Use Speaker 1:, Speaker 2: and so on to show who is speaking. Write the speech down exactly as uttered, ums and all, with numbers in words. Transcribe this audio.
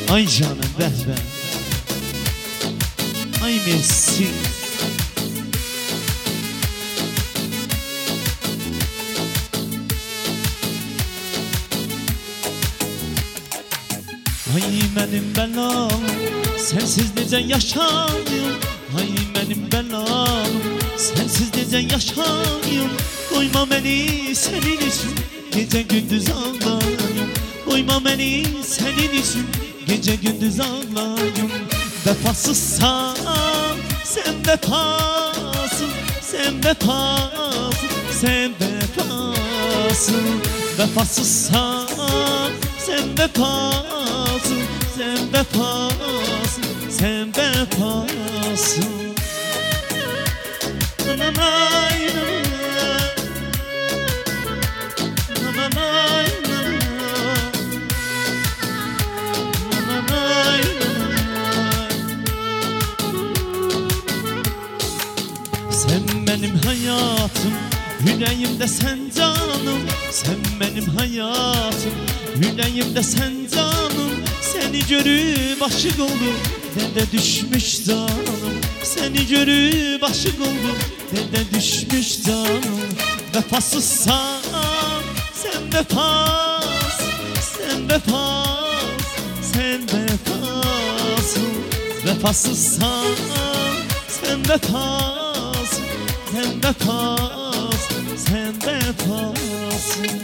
Speaker 1: Ay canım behbe, ay merci. Ay benim belam, sensiz necə yaşayım. Ay benim belam, sensiz necə yaşayım. Koyma beni senin için, gece gündüz ağlayım. Koyma beni senin için, gece gündüz ağlayım. Vefasızsan sen vefasın, sen vefasın, sen vefasın. Vefasızsan sen vefasın, sen vefasın, sen vefasın. Nanay, nanay, nanay, sen benim hayatım, yüreğimde sen canım. Sen benim hayatım, yüreğimde sen canım. Seni görüp aşık oldum, ben de düşmüş canım. Seni görüp aşık oldum, ben de düşmüş canım. Vefasızsan sen vefas, sen vefas, sen vefasın. Vefasızsan sen vefas, sen vefas, sen vefasın.